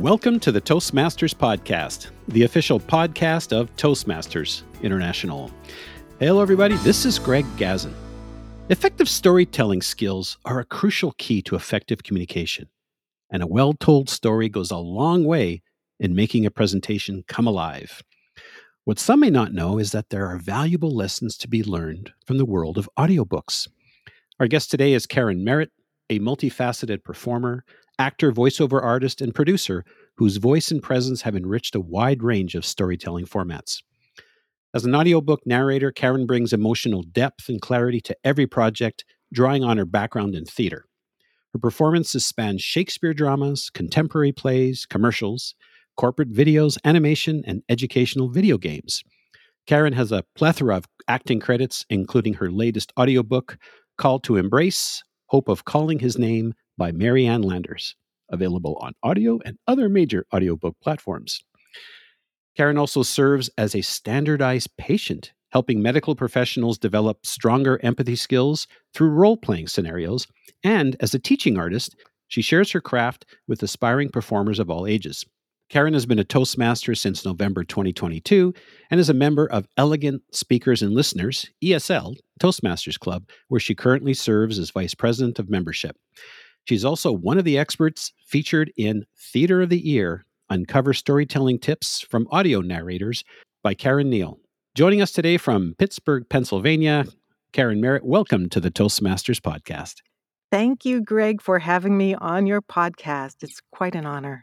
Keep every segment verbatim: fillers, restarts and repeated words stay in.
Welcome to the Toastmasters Podcast, the official podcast of Toastmasters International. Hello, everybody. This is Greg Gazin. Effective storytelling skills are a crucial key to effective communication, and a well-told story goes a long way in making a presentation come alive. What some may not know is that there are valuable lessons to be learned from the world of audiobooks. Our guest today is Karen Merritt, a multifaceted performer, actor, voiceover artist, and producer whose voice and presence have enriched a wide range of storytelling formats. As an audiobook narrator, Karen brings emotional depth and clarity to every project, drawing on her background in theater. Her performances span Shakespeare dramas, contemporary plays, commercials, corporate videos, animation, and educational video games. Karen has a plethora of acting credits, including her latest audiobook, Call to Embrace, Hope of Calling His Name by Mary Ann Landers, available on audio and other major audiobook platforms. Karen also serves as a standardized patient, helping medical professionals develop stronger empathy skills through role-playing scenarios, and as a teaching artist, she shares her craft with aspiring performers of all ages. Karen has been a Toastmaster since November twenty twenty-two and is a member of Elegant Speakers and Listeners, E S L, Toastmasters Club, where she currently serves as Vice President of Membership. She's also one of the experts featured in Theater of the Year, Uncover Storytelling Tips from Audio Narrators by Karen Neal. Joining us today from Pittsburgh, Pennsylvania, Karen Merritt, welcome to the Toastmasters Podcast. Thank you, Greg, for having me on your podcast. It's quite an honor.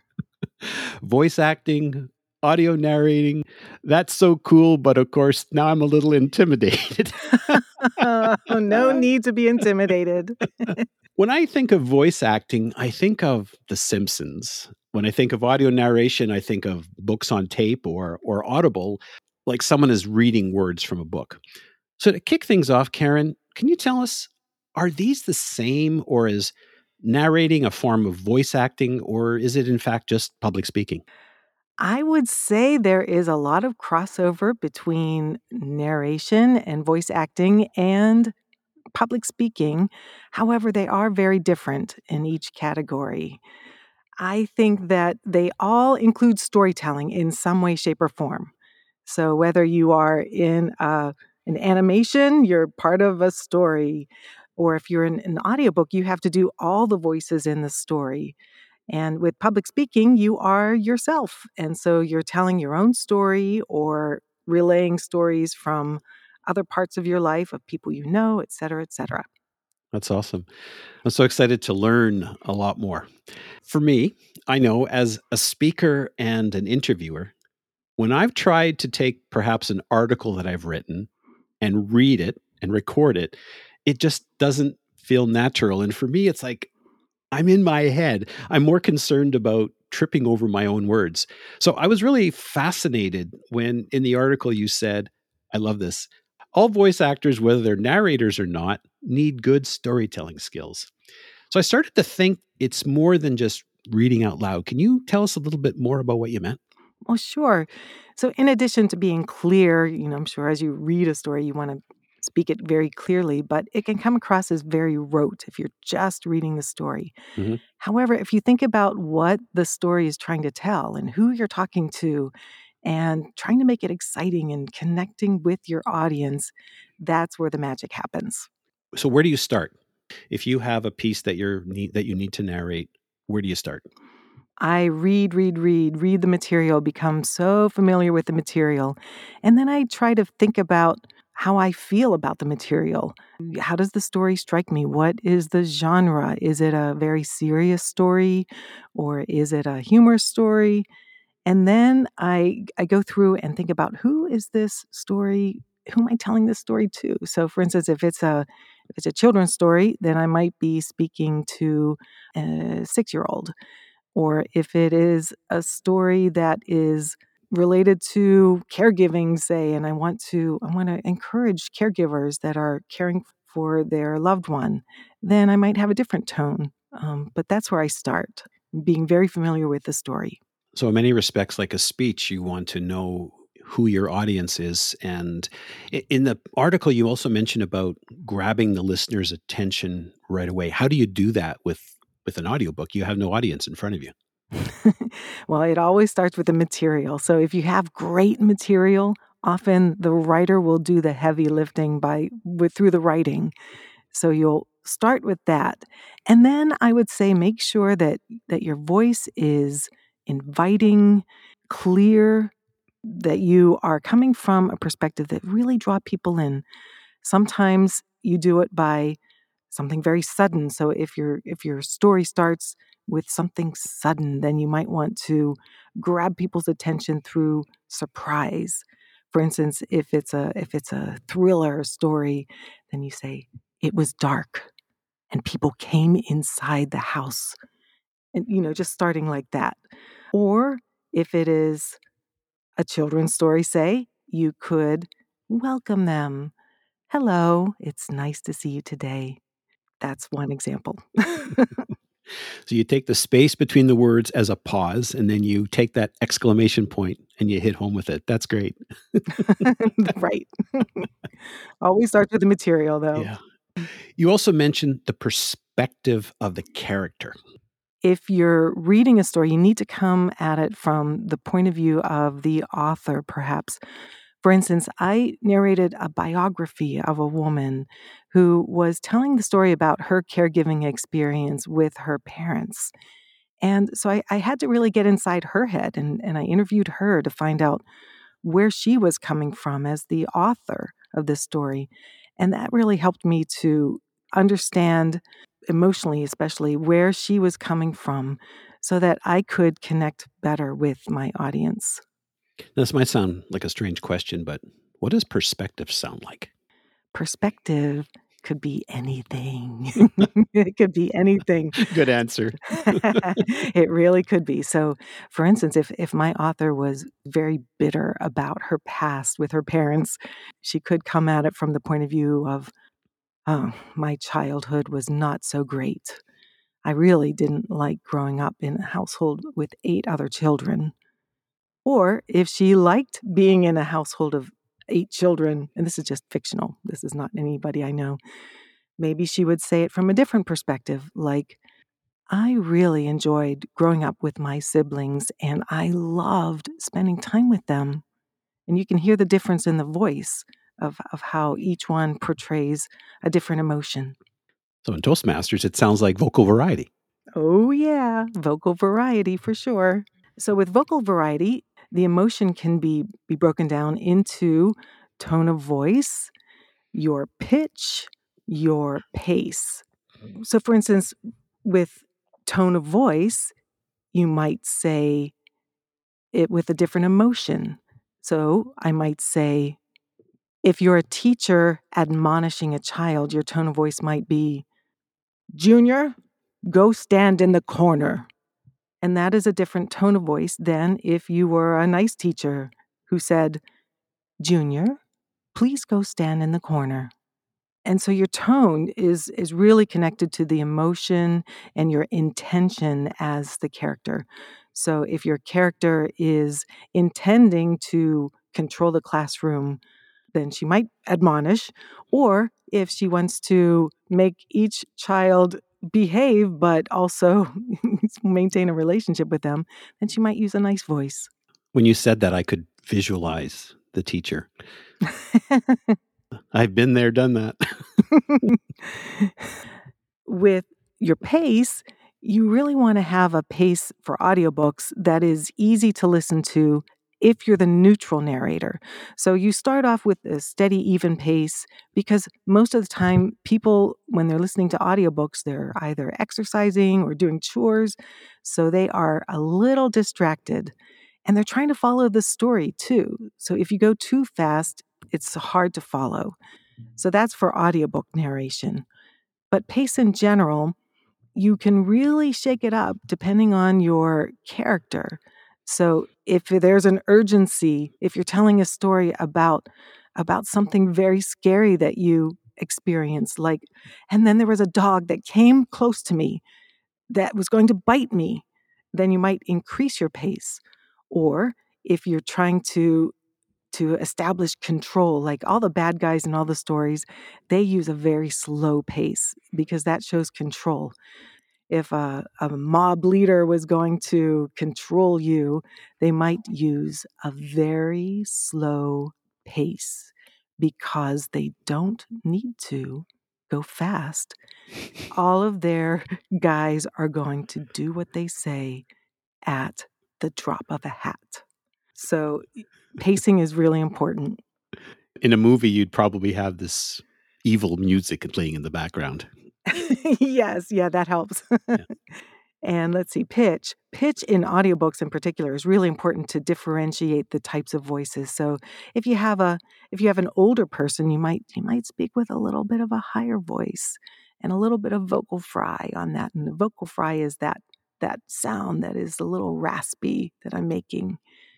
Voice acting, audio narrating, that's so cool, but of course, now I'm a little intimidated. Oh, no need to be intimidated. When I think of voice acting, I think of The Simpsons. When I think of audio narration, I think of books on tape or or Audible, like someone is reading words from a book. So to kick things off, Karen, can you tell us, are these the same, or is narrating a form of voice acting, or is it in fact just public speaking? I would say there is a lot of crossover between narration and voice acting and public speaking. However, they are very different in each category. I think that they all include storytelling in some way, shape, or form. So whether you are in uh, an animation, you're part of a story, or if you're in an audiobook, you have to do all the voices in the story. And with public speaking, you are yourself. And so you're telling your own story or relaying stories from other parts of your life, of people you know, et cetera, et cetera. That's awesome. I'm so excited to learn a lot more. For me, I know as a speaker and an interviewer, when I've tried to take perhaps an article that I've written and read it and record it, it just doesn't feel natural. And for me, it's like I'm in my head. I'm more concerned about tripping over my own words. So I was really fascinated when in the article you said, I love this, all voice actors, whether they're narrators or not, need good storytelling skills. So I started to think it's more than just reading out loud. Can you tell us a little bit more about what you meant? Well, sure. So in addition to being clear, you know, I'm sure as you read a story, you want to speak it very clearly, but it can come across as very rote if you're just reading the story. Mm-hmm. However, if you think about what the story is trying to tell and who you're talking to and trying to make it exciting and connecting with your audience, that's where the magic happens. So where do you start? If you have a piece that you're need, that you need to narrate, where do you start? I read, read, read, read the material, become so familiar with the material. And then I try to think about how I feel about the material. How does the story strike me? What is the genre? Is it a very serious story or is it a humor story? And then I I go through and think about who is this story? Who am I telling this story to? So for instance, if it's a if it's a children's story, then I might be speaking to a six-year-old. Or if it is a story that is related to caregiving, say, and I want to I want to encourage caregivers that are caring for their loved one, then I might have a different tone. Um, but that's where I start, being very familiar with the story. So in many respects, like a speech, you want to know who your audience is. And i- in the article, you also mentioned about grabbing the listener's attention right away. How do you do that with, with an audiobook? You have no audience in front of you. Well, it always starts with the material. So if you have great material, often the writer will do the heavy lifting by with through the writing. So you'll start with that. And then I would say make sure that that your voice is inviting, clear, that you are coming from a perspective that really draw people in. Sometimes you do it by something very sudden. So if your if your story starts with something sudden, then you might want to grab people's attention through surprise. For instance, if it's a if it's a thriller story, then you say it was dark and people came inside the house. And you know, just starting like that. Or if it is a children's story, say, you could welcome them. Hello, it's nice to see you today. That's one example. So you take the space between the words as a pause, and then you take that exclamation point and you hit home with it. That's great. Right. Always starts with the material, though. Yeah. You also mentioned the perspective of the character. If you're reading a story, you need to come at it from the point of view of the author, perhaps. For instance, I narrated a biography of a woman who was telling the story about her caregiving experience with her parents. And so I, I had to really get inside her head, and, and I interviewed her to find out where she was coming from as the author of this story. And that really helped me to understand emotionally, especially where she was coming from so that I could connect better with my audience. This might sound like a strange question, but what does perspective sound like? Perspective could be anything. It could be anything. Good answer. It really could be. So, for instance, if if my author was very bitter about her past with her parents, she could come at it from the point of view of, "Oh, my childhood was not so great. I really didn't like growing up in a household with eight other children." Or if she liked being in a household of eight children, and this is just fictional, this is not anybody I know, maybe she would say it from a different perspective, like, I really enjoyed growing up with my siblings and I loved spending time with them. And you can hear the difference in the voice of, of how each one portrays a different emotion. So in Toastmasters, it sounds like vocal variety. Oh, yeah, vocal variety for sure. So with vocal variety, the emotion can be, be broken down into tone of voice, your pitch, your pace. So, for instance, with tone of voice, you might say it with a different emotion. So, I might say, if you're a teacher admonishing a child, your tone of voice might be, Junior, go stand in the corner. And that is a different tone of voice than if you were a nice teacher who said, Junior, please go stand in the corner. And so your tone is is really connected to the emotion and your intention as the character. So if your character is intending to control the classroom, then she might admonish. Or if she wants to make each child behave but also maintain a relationship with them, then she might use a nice voice. When you said that, I could visualize the teacher. I've been there, done that. With your pace, you really want to have a pace for audiobooks that is easy to listen to if you're the neutral narrator. So you start off with a steady, even pace because most of the time, people, when they're listening to audiobooks, they're either exercising or doing chores. So they are a little distracted and they're trying to follow the story too. So if you go too fast, it's hard to follow. So that's for audiobook narration. But pace in general, you can really shake it up depending on your character. So if there's an urgency, if you're telling a story about about something very scary that you experienced, like, and then there was a dog that came close to me that was going to bite me, then you might increase your pace. Or if you're trying to to establish control. Like all the bad guys in all the stories, they use a very slow pace because that shows control. If a, a mob leader was going to control you, they might use a very slow pace because they don't need to go fast. All of their guys are going to do what they say at the drop of a hat. So pacing is really important. In a movie, you'd probably have this evil music playing in the background. Yes, yeah, that helps. Yeah. And let's see, pitch. Pitch in audiobooks in particular is really important to differentiate the types of voices. So if you have a if you have an older person, you might you might speak with a little bit of a higher voice and a little bit of vocal fry on that. And the vocal fry is that that sound that is a little raspy that I'm making.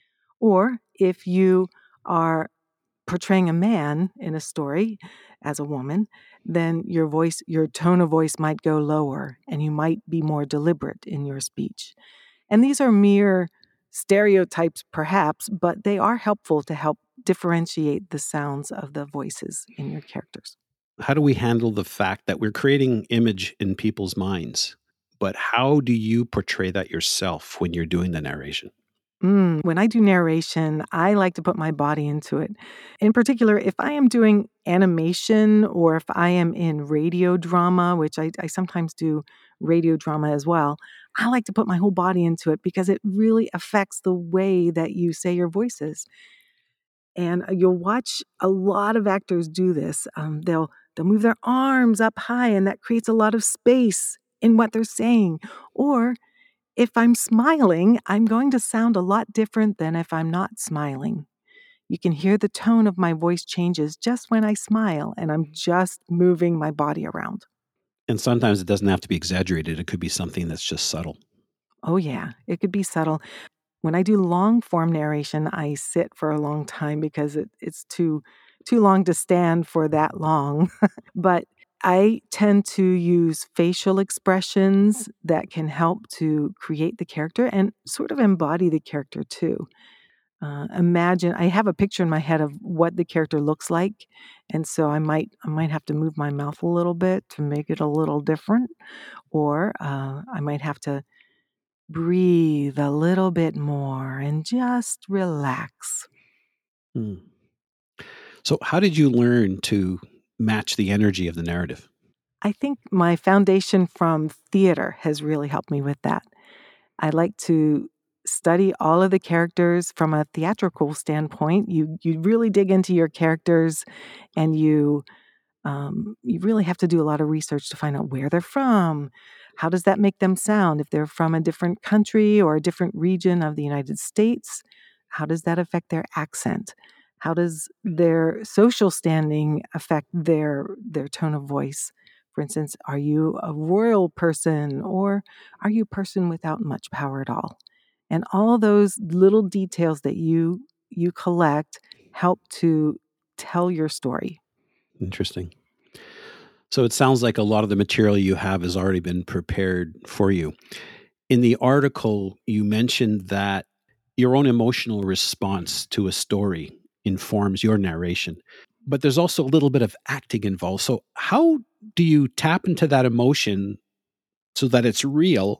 Or if you are portraying a man in a story as a woman, then your voice, your tone of voice might go lower and you might be more deliberate in your speech. And these are mere stereotypes, perhaps, but they are helpful to help differentiate the sounds of the voices in your characters. How do we handle the fact that we're creating image in people's minds? But how do you portray that yourself when you're doing the narration? Mm, when I do narration, I like to put my body into it. In particular, if I am doing animation or if I am in radio drama, which I, I sometimes do radio drama as well, I like to put my whole body into it because it really affects the way that you say your voices. And uh, you'll watch a lot of actors do this. Um, they'll they'll move their arms up high, and that creates a lot of space in what they're saying. Or if I'm smiling, I'm going to sound a lot different than if I'm not smiling. You can hear the tone of my voice changes just when I smile and I'm just moving my body around. And sometimes it doesn't have to be exaggerated. It could be something that's just subtle. Oh, yeah, it could be subtle. When I do long form narration, I sit for a long time because it, it's too too long to stand for that long. But I tend to use facial expressions that can help to create the character and sort of embody the character too. Uh, imagine I have a picture in my head of what the character looks like, and so I might I might have to move my mouth a little bit to make it a little different, or uh, I might have to breathe a little bit more and just relax. Hmm. So, how did you learn to match the energy of the narrative? I think my foundation from theater has really helped me with that. I like to study all of the characters from a theatrical standpoint. You you really dig into your characters and you um, you really have to do a lot of research to find out where they're from. How does that make them sound? If they're from a different country or a different region of the United States, how does that affect their accent? How does their social standing affect their their tone of voice? For instance, are you a royal person or are you a person without much power at all? And all those little details that you you collect help to tell your story. Interesting. So, it sounds like a lot of the material you have has already been prepared for you. In the article, you mentioned that your own emotional response to a story informs your narration, but there's also a little bit of acting involved. So, how do you tap into that emotion so that it's real,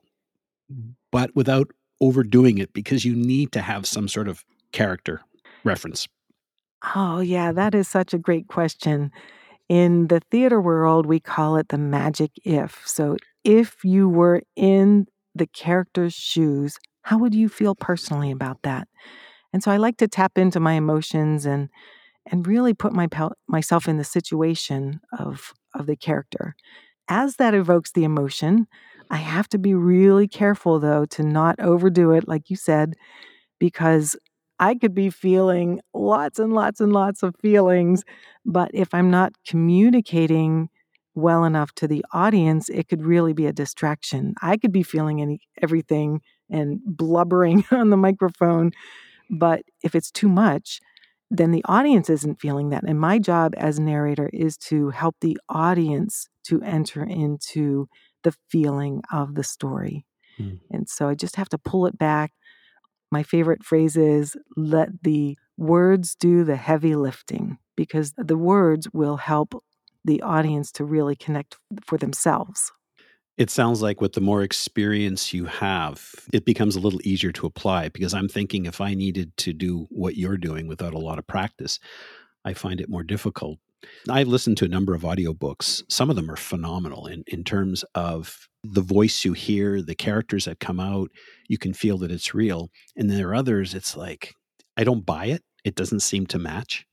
but without overdoing it because you need to have some sort of character reference? Oh, yeah, that is such a great question. In the theater world, we call it the magic if. So, if you were in the character's shoes, how would you feel personally about that? And so I like to tap into my emotions and and really put my pel- myself in the situation of of the character. As that evokes the emotion, I have to be really careful though to not overdo it like you said because I could be feeling lots and lots and lots of feelings, but if I'm not communicating well enough to the audience, it could really be a distraction. I could be feeling any everything and blubbering on the microphone, but if it's too much, then the audience isn't feeling that. And my job as narrator is to help the audience to enter into the feeling of the story. Hmm. And so I just have to pull it back. My favorite phrase is let the words do the heavy lifting because the words will help the audience to really connect for themselves. It sounds like with the more experience you have, it becomes a little easier to apply because I'm thinking if I needed to do what you're doing without a lot of practice, I find it more difficult. I've listened to a number of audiobooks. Some of them are phenomenal in, in terms of the voice you hear, the characters that come out. You can feel that it's real. And there are others, it's like, I don't buy it. It doesn't seem to match.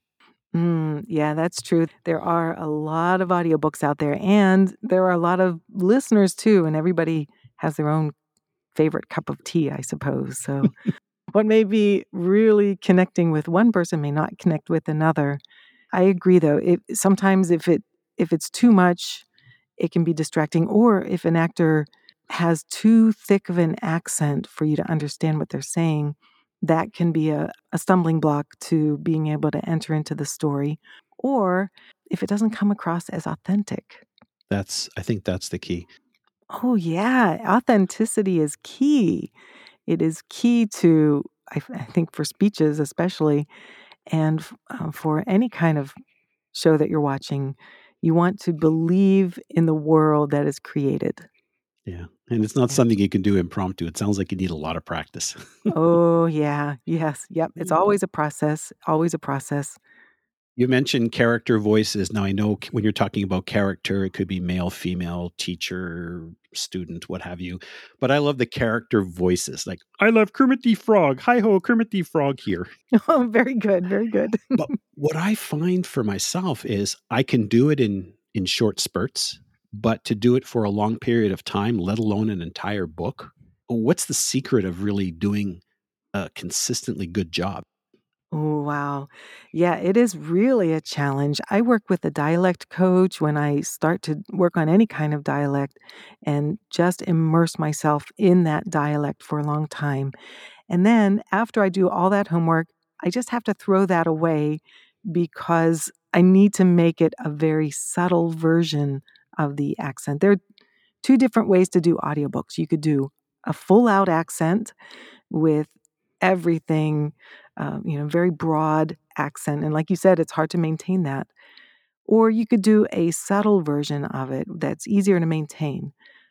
Mm, yeah, that's true. There are a lot of audiobooks out there, and there are a lot of listeners too, and everybody has their own favorite cup of tea, I suppose. So, what may be really connecting with one person may not connect with another. I agree though. It sometimes if it if it's too much, it can be distracting, or if an actor has too thick of an accent for you to understand what they're saying, that can be a, a stumbling block to being able to enter into the story, or if it doesn't come across as authentic. That's, I think that's the key. Oh, yeah. Authenticity is key. It is key to, I, f- I think, for speeches, especially, and f- uh, for any kind of show that you're watching. You want to believe in the world that is created. Yeah. And it's not Yeah. something you can do impromptu. It sounds like you need a lot of practice. Oh, yeah. Yes. Yep. It's always a process, always a process. You mentioned character voices. Now, I know c- when you're talking about character, it could be male, female, teacher, student, what have you. But I love the character voices. Like, I love Kermit the Frog. Hi ho, Kermit the Frog here. Oh, very good. Very good. But what I find for myself is I can do it in in short spurts, but to do it for a long period of time, let alone an entire book, what's the secret of really doing a consistently good job? Oh, wow. Yeah, it is really a challenge. I work with a dialect coach when I start to work on any kind of dialect and just immerse myself in that dialect for a long time. And then after I do all that homework, I just have to throw that away because I need to make it a very subtle version of the accent. There are two different ways to do audiobooks. You could do a full out accent with everything, um, you know, very broad accent. And like you said, it's hard to maintain that. Or you could do a subtle version of it that's easier to maintain.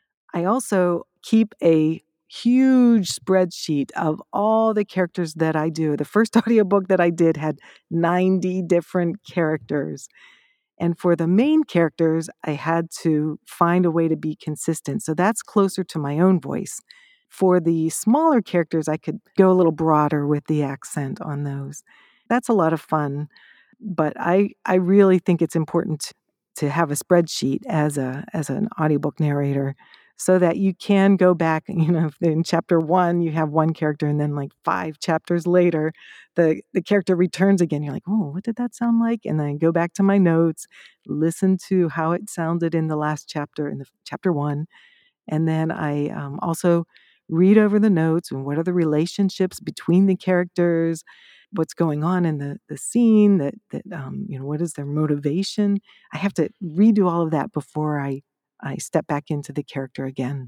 I also keep a huge spreadsheet of all the characters that I do. The first audiobook that I did had ninety different characters. And for the main characters, I had to find a way to be consistent. So that's closer to my own voice. For the smaller characters, I could go a little broader with the accent on those. That's a lot of fun, but I I really think it's important to have a spreadsheet as a as an audiobook narrator so that you can go back, you know, if in chapter one you have one character and then like five chapters later the the character returns again. You're like, "Oh, what did that sound like?" And then go back to my notes, listen to how it sounded in the last chapter in the chapter one, and then I um, also read over the notes and what are the relationships between the characters, what's going on in the, the scene, that, that um, you know, what is their motivation. I have to redo all of that before I, I step back into the character again.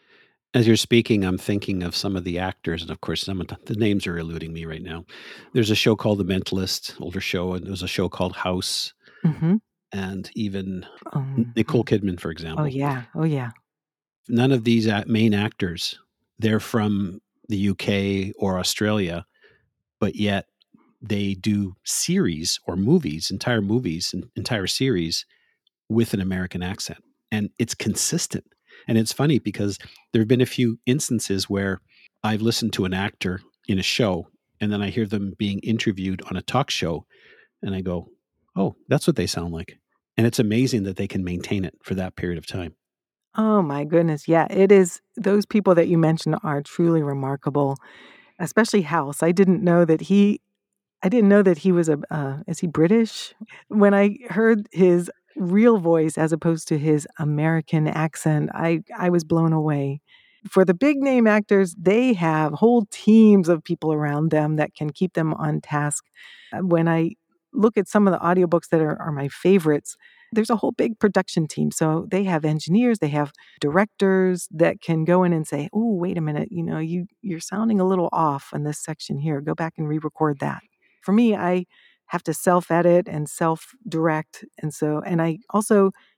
As you're speaking, I'm thinking of some of the actors, and of course, some of the, the names are eluding me right now. There's a show called The Mentalist, older show, and there's a show called House, Mm-hmm. and even Um, Nicole Kidman, for oh, example. yeah. Oh, yeah. None of these a- main actors, they're from the U K or Australia, but yet they do series or movies, entire movies, and entire series with an American accent. And it's consistent. And it's funny because there have been a few instances where I've listened to an actor in a show and then I hear them being interviewed on a talk show and I go, oh, that's what they sound like. And it's amazing that they can maintain it for that period of time. Oh, my goodness. Yeah, it is. Those people that you mentioned are truly remarkable, especially House. I didn't know that he I didn't know that he was a uh, is he British? When I heard his real voice as opposed to his American accent, I I was blown away. For the big name actors, they have whole teams of people around them that can keep them on task. Uh, When I look at some of the audiobooks that are, are my favorites, there's a whole big production team. So they have engineers, they have directors that can go in and say, "Oh, wait a minute, you know, you you're sounding a little off in this section here. Go back and re-record that." For me, I have to self-edit and self-direct, and so and I also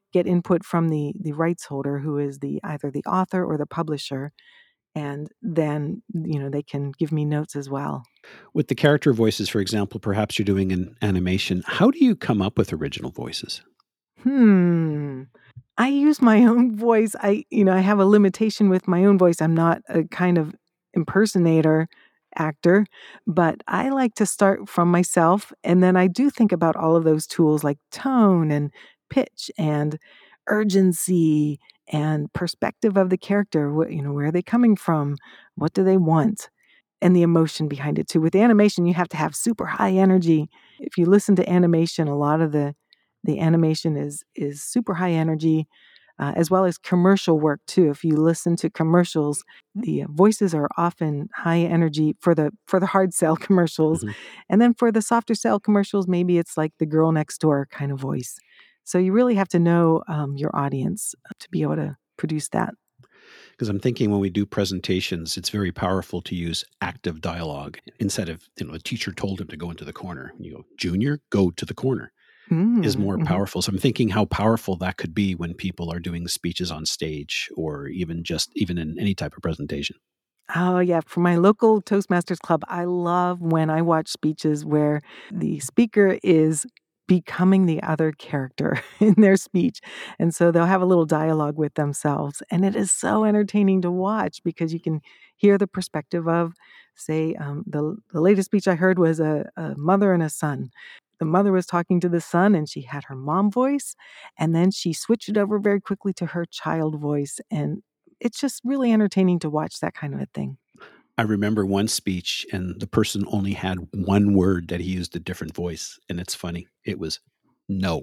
get input from the the rights holder, who is the either the author or the publisher, and then, you know, they can give me notes as well. With the character voices, for example, perhaps you're doing an animation. How do you come up with original voices? Hmm. I use my own voice. I, you know, I have a limitation with my own voice. I'm not a kind of impersonator actor, but I like to start from myself. And then I do think about all of those tools like tone and pitch and urgency and perspective of the character. What, you know, where are they coming from? What do they want? And the emotion behind it too. With animation, you have to have super high energy. If you listen to animation, a lot of the the animation is is super high energy, uh, as well as commercial work too. If you listen to commercials, the uh, voices are often high energy for the for the hard sell commercials, Mhm. and then for the softer sell commercials, maybe it's like the girl next door kind of voice. So you really have to know um, your audience uh, to be able to produce that. Because I'm thinking when we do presentations, it's very powerful to use active dialogue instead of, you know, a teacher told him to go into the corner. You go, Junior, go to the corner is Mm, more mhm. powerful. So I'm thinking how powerful that could be when people are doing speeches on stage or even just even in any type of presentation. Oh, yeah. For my local Toastmasters club, I love when I watch speeches where the speaker is becoming the other character in their speech. And so they'll have a little dialogue with themselves. And it is so entertaining to watch because you can hear the perspective of, say, um, the, the latest speech I heard was a, a mother and a son. The mother was talking to the son and she had her mom voice. And then she switched it over very quickly to her child voice. And it's just really entertaining to watch that kind of a thing. I remember one speech and the person only had one word that he used a different voice. And it's funny. It was no.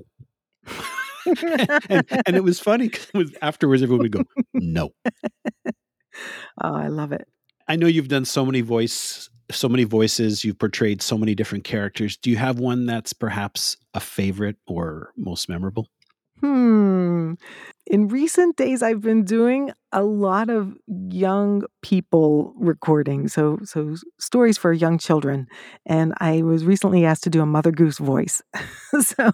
and and it was funny because it was afterwards everyone would go, no. Oh, I love it. I know you've done so many voice so many voices, you've portrayed so many different characters. Do you have one that's perhaps a favorite or most memorable? Hmm. In recent days, I've been doing a lot of young people recording, so so s- stories for young children. And I was recently asked to do a Mother Goose voice. So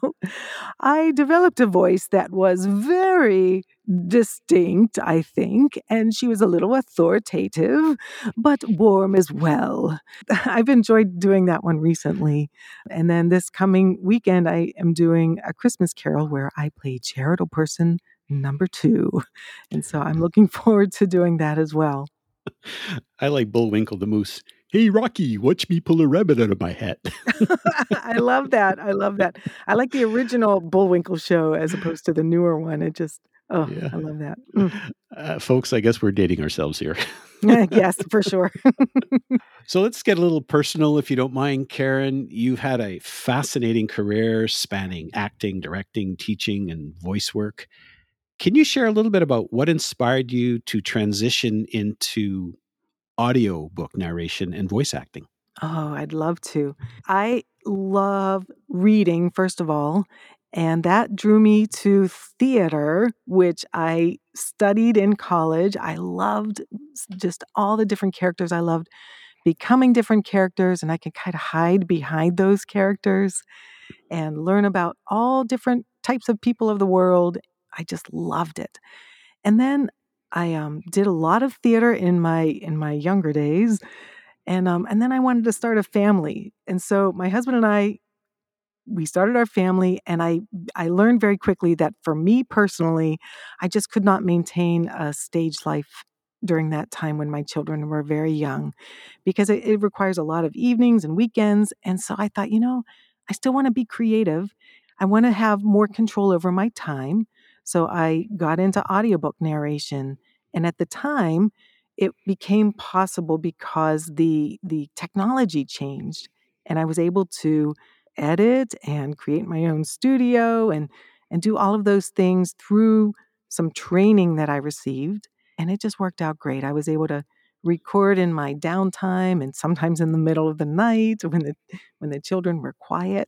I developed a voice that was very distinct, I think, and she was a little authoritative, but warm as well. I've enjoyed doing that one recently. And then this coming weekend, I am doing a Christmas Carol where I play charitable person number two. And so I'm looking forward to doing that as well. I like Bullwinkle the Moose. Hey, Rocky, watch me pull a rabbit out of my hat. I love that. I love that. I like the original Bullwinkle show as opposed to the newer one. It just, oh, Yeah. I love that. Mm. Uh, folks, I guess we're dating ourselves here. Yes, for sure. So let's get a little personal, if you don't mind, Karen. You've had a fascinating career spanning acting, directing, teaching, and voice work. Can you share a little bit about what inspired you to transition into audiobook narration and voice acting? Oh, I'd love to. I love reading, first of all, and that drew me to theater, which I studied in college. I loved s- just all the different characters. I loved becoming different characters, and I could kind of hide behind those characters and learn about all different types of people of the world. I just loved it. And then I um, did a lot of theater in my in my younger days, and, um, and then I wanted to start a family. And so my husband and I, we started our family, and I I learned very quickly that for me personally, I just could not maintain a stage life during that time when my children were very young because it, it requires a lot of evenings and weekends. And so I thought, you know, I still want to be creative. I want to have more control over my time. So I got into audiobook narration. And at the time, it became possible because the the technology changed and I was able to edit and create my own studio and and do all of those things through some training that I received, and it just worked out great. I was able to record in my downtime and sometimes in the middle of the night when the when the children were quiet.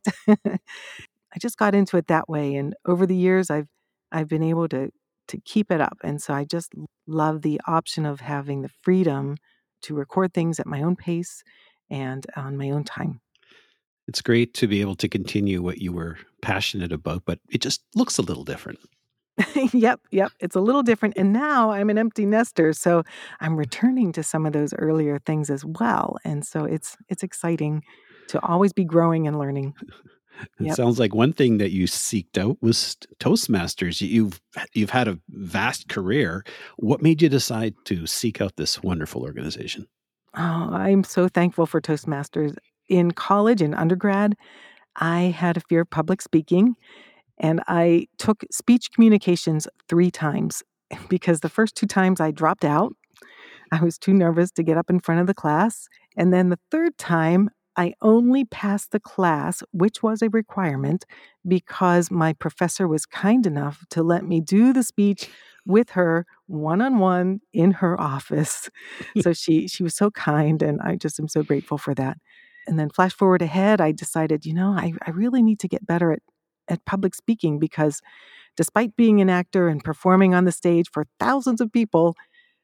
I just got into it that way, and over the years I've I've been able to to keep it up, and so I just l- love the option of having the freedom to record things at my own pace and on my own time. It's great to be able to continue what you were passionate about, but it just looks a little different. Yep, yep. It's a little different. And now I'm an empty nester, so I'm returning to some of those earlier things as well. And so it's it's exciting to always be growing and learning. It Yep. sounds like one thing that you seeked out was Toastmasters. You've you've had a vast career. What made you decide to seek out this wonderful organization? Oh, I'm so thankful for Toastmasters. In college and undergrad, I had a fear of public speaking, and I took speech communications three times because the first two times I dropped out. I was too nervous to get up in front of the class. And then the third time, I only passed the class, which was a requirement, because my professor was kind enough to let me do the speech with her one on one in her office. So she she was so kind, and I just am so grateful for that. And then flash forward ahead, I decided, you know, I, I really need to get better at at public speaking because despite being an actor and performing on the stage for thousands of people,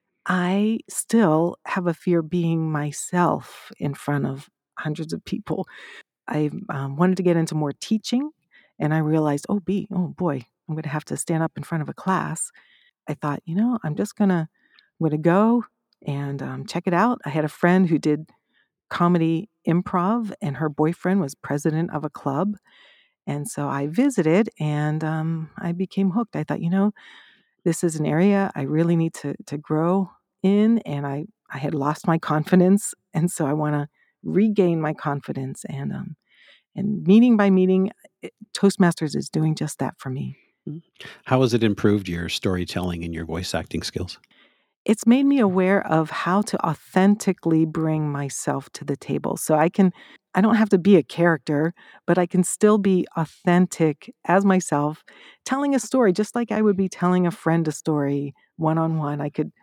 I still have a fear being myself in front of hundreds of people. I um, wanted to get into more teaching, and I realized, oh, B, oh boy, I'm going to have to stand up in front of a class. I thought, you know, I'm just gonna, I'm gonna go and um, check it out. I had a friend who did comedy improv, and her boyfriend was president of a club, and so I visited, and um, I became hooked. I thought, you know, this is an area I really need to to grow in, and I I had lost my confidence, and so I want to regain my confidence. And um and meeting by meeting, it, Toastmasters is doing just that for me. Mm. How has it improved your storytelling and your voice acting skills? It's made me aware of how to authentically bring myself to the table. So I can I don't have to be a character, but I can still be authentic as myself, telling a story just like I would be telling a friend a story one on one. I could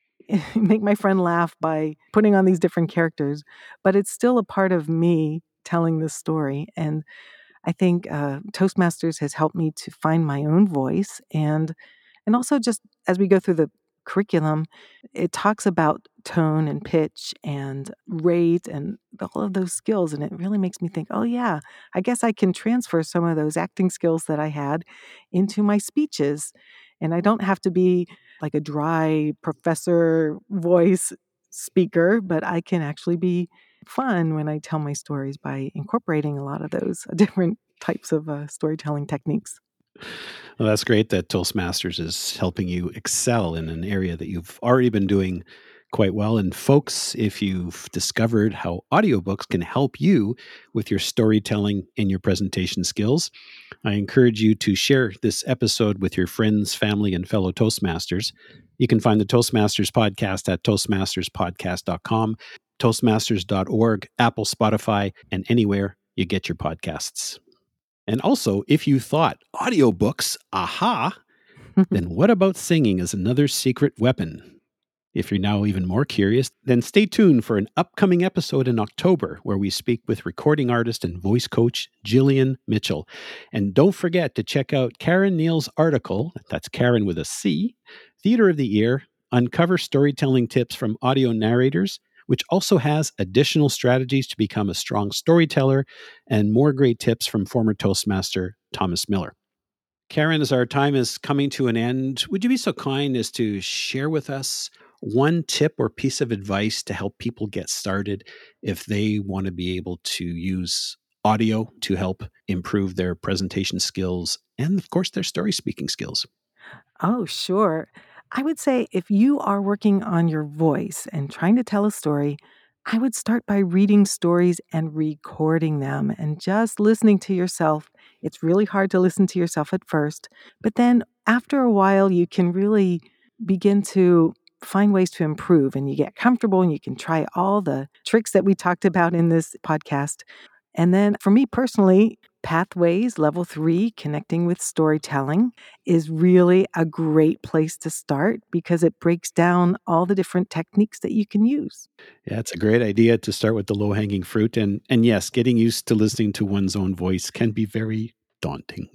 make my friend laugh by putting on these different characters, but it's still a part of me telling the story. And I think uh, Toastmasters has helped me to find my own voice, and and also just as we go through the curriculum, it talks about tone and pitch and rate and all of those skills, and it really makes me think, oh yeah, I guess I can transfer some of those acting skills that I had into my speeches, and I don't have to be like a dry professor voice speaker, but I can actually be fun when I tell my stories by incorporating a lot of those different types of uh, storytelling techniques. Well, that's great that Toastmasters is helping you excel in an area that you've already been doing quite well. And folks, if you've discovered how audiobooks can help you with your storytelling and your presentation skills, I encourage you to share this episode with your friends, family, and fellow Toastmasters. You can find the Toastmasters podcast at toastmasters podcast dot com, toastmasters dot org, Apple, Spotify, and anywhere you get your podcasts. And also, if you thought audiobooks, aha, then what about singing as another secret weapon? If you're now even more curious, then stay tuned for an upcoming episode in October where we speak with recording artist and voice coach Jillian Mitchell. And don't forget to check out Karen Neal's article, that's Karen with a C, Theater of the Year, Uncover Storytelling Tips from Audio Narrators, which also has additional strategies to become a strong storyteller and more great tips from former Toastmaster Thomas Miller. Karen, as our time is coming to an end, would you be so kind as to share with us one tip or piece of advice to help people get started if they want to be able to use audio to help improve their presentation skills and, of course, their story speaking skills? Oh, sure. I would say if you are working on your voice and trying to tell a story, I would start by reading stories and recording them and just listening to yourself. It's really hard to listen to yourself at first, but then after a while, you can really begin to find ways to improve and you get comfortable and you can try all the tricks that we talked about in this podcast. And then for me personally, Pathways Level three, Connecting with Storytelling, is really a great place to start because it breaks down all the different techniques that you can use. Yeah, it's a great idea to start with the low hanging fruit. And, and yes, getting used to listening to one's own voice can be very daunting.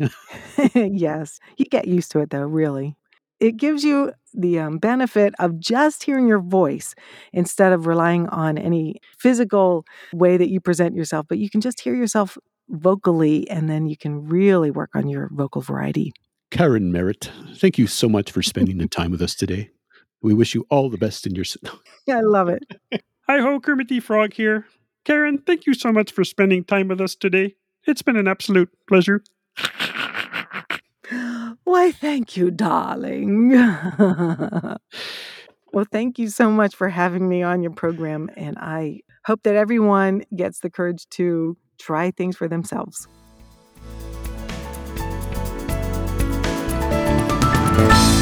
Yes, you get used to it though, really. It gives you the um, benefit of just hearing your voice instead of relying on any physical way that you present yourself, but you can just hear yourself vocally and then you can really work on your vocal variety. Karen Merritt, thank you so much for spending the time with us today. We wish you all the best in your... I love it. Hi-ho, Kermit the Frog here. Karen, thank you so much for spending time with us today. It's been an absolute pleasure. Why, thank you, darling. Well, thank you so much for having me on your program, and I hope that everyone gets the courage to try things for themselves.